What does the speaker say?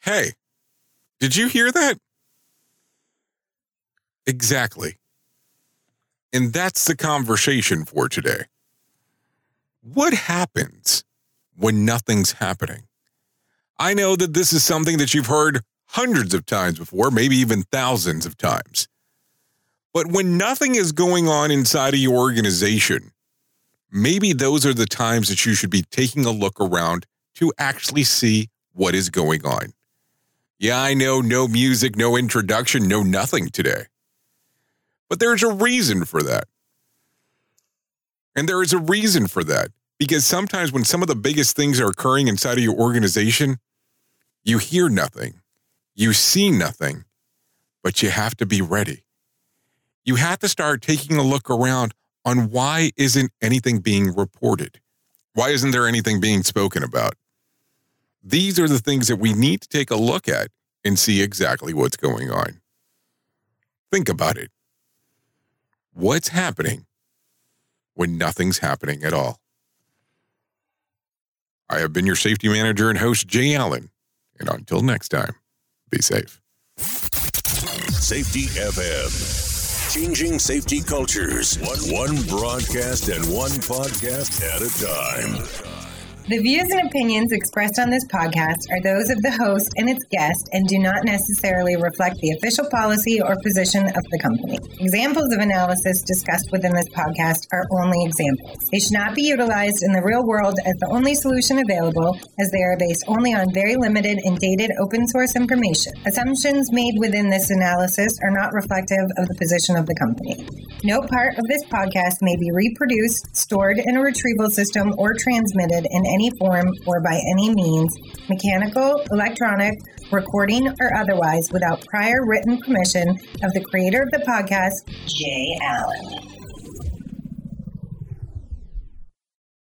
Hey, did you hear that? Exactly. And that's the conversation for today. What happens when nothing's happening? I know that this is something that you've heard hundreds of times before, maybe even thousands of times. But when nothing is going on inside of your organization, maybe those are the times that you should be taking a look around to actually see what is going on. Yeah, I know, no music, no introduction, no nothing today. But there's a reason for that. And there is a reason for that. Because sometimes when some of the biggest things are occurring inside of your organization, you hear nothing, you see nothing, but you have to be ready. You have to start taking a look around on why isn't anything being reported? Why isn't there anything being spoken about? These are the things that we need to take a look at and see exactly what's going on. Think about it. What's happening when nothing's happening at all? I have been your safety manager and host, Jay Allen. And until next time, be safe. Safety FM. Changing safety cultures. One broadcast and one podcast at a time. The views and opinions expressed on this podcast are those of the host and its guest and do not necessarily reflect the official policy or position of the company. Examples of analysis discussed within this podcast are only examples. They should not be utilized in the real world as the only solution available, as they are based only on very limited and dated open source information. Assumptions made within this analysis are not reflective of the position of the company. No part of this podcast may be reproduced, stored in a retrieval system, or transmitted in any form or by any means, mechanical, electronic, recording, or otherwise, without prior written permission of the creator of the podcast, Jay Allen.